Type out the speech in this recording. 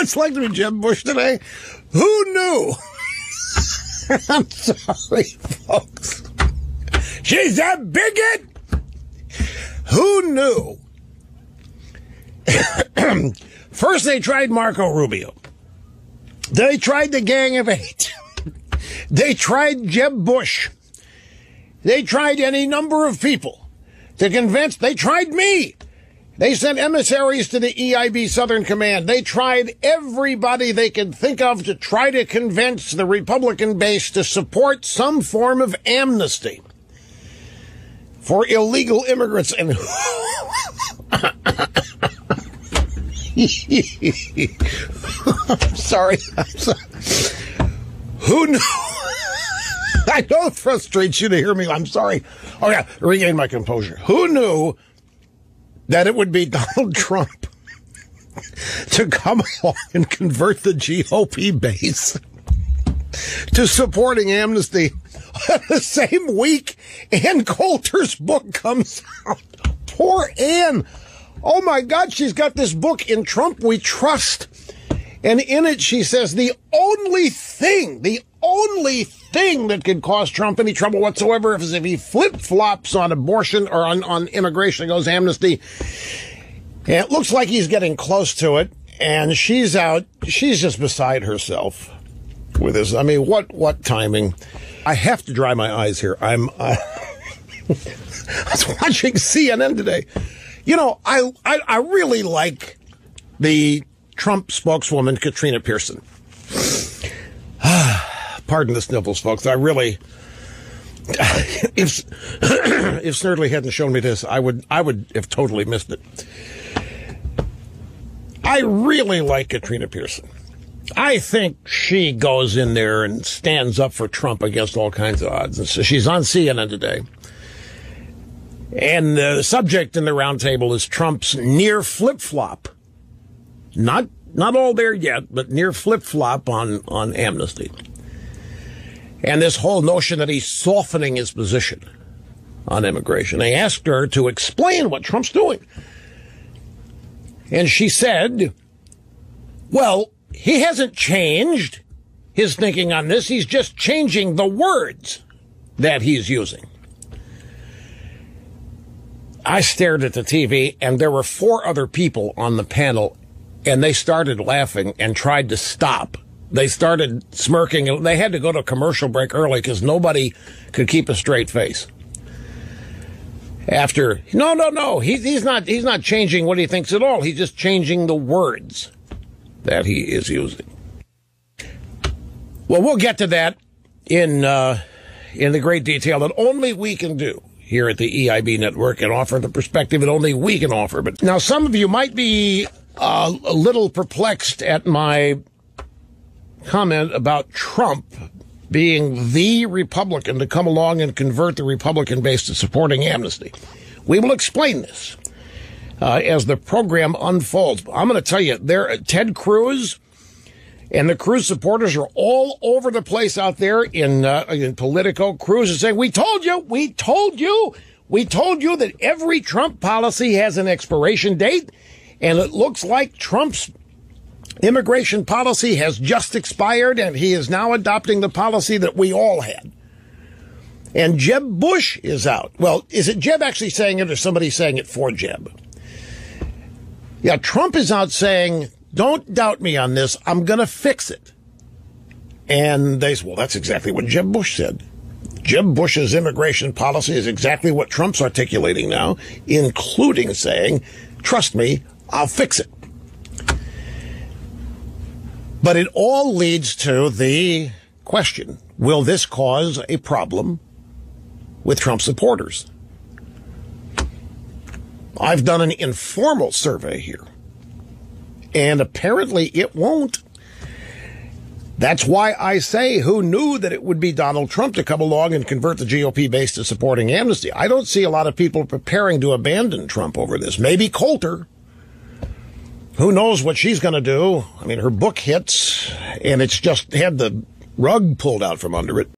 it's like to be Jeb Bush today? Who knew? I'm sorry, folks. She's a bigot! Who knew? First they tried Marco Rubio. They tried the Gang of Eight. They tried Jeb Bush. They tried any number of people to convince. They tried me. They sent emissaries to the EIB Southern Command. They tried everybody they could think of to try to convince the Republican base to support some form of amnesty for illegal immigrants. And I'm sorry. Who knew? I know it frustrates you to hear me. I'm sorry. Oh, yeah, regain my composure. Who knew that it would be Donald Trump to come along and convert the GOP base to supporting amnesty the same week Ann Coulter's book comes out? Poor Ann. Oh, my God, she's got this book, In Trump We Trust. And in it, she says the only thing that could cause Trump any trouble whatsoever is if he flip-flops on abortion or on immigration and goes amnesty. And it looks like he's getting close to it. And she's out. She's just beside herself with this. I mean, what timing? I have to dry my eyes here. I was watching CNN today. You know, I really like the Trump spokeswoman, Katrina Pearson. Pardon the sniffles, folks. I really, if Snerdley hadn't shown me this, I would have totally missed it. I really like Katrina Pearson. I think she goes in there and stands up for Trump against all kinds of odds. And so she's on CNN today. And the subject in the roundtable is Trump's near flip-flop. Not all there yet, but near flip-flop on amnesty. And this whole notion that he's softening his position on immigration. They asked her to explain what Trump's doing. And she said, well, he hasn't changed his thinking on this. He's just changing the words that he's using. I stared at the TV, and there were 4 other people on the panel, and they started laughing and tried to stop. They started smirking, and they had to go to a commercial break early because nobody could keep a straight face. After, no, he's not changing what he thinks at all. He's just changing the words that he is using. Well, we'll get to that in the great detail that only we can do here at the EIB Network and offer the perspective that only we can offer. But now some of you might be a little perplexed at my comment about Trump being the Republican to come along and convert the Republican base to supporting amnesty. We will explain this as the program unfolds. I'm going to tell you, Ted Cruz and the Cruz supporters are all over the place out there in Politico. Cruz is saying, we told you that every Trump policy has an expiration date, and it looks like Trump's immigration policy has just expired, and he is now adopting the policy that we all had. And Jeb Bush is out. Well, is it Jeb actually saying it or somebody saying it for Jeb? Yeah, Trump is out saying, don't doubt me on this. I'm going to fix it. And they say, well, that's exactly what Jeb Bush said. Jeb Bush's immigration policy is exactly what Trump's articulating now, including saying, trust me, I'll fix it. But it all leads to the question, will this cause a problem with Trump supporters? I've done an informal survey here, and apparently it won't. That's why I say, who knew that it would be Donald Trump to come along and convert the GOP base to supporting amnesty? I don't see a lot of people preparing to abandon Trump over this. Maybe Coulter. Who knows what she's going to do? I mean, her book hits, and it's just had the rug pulled out from under it.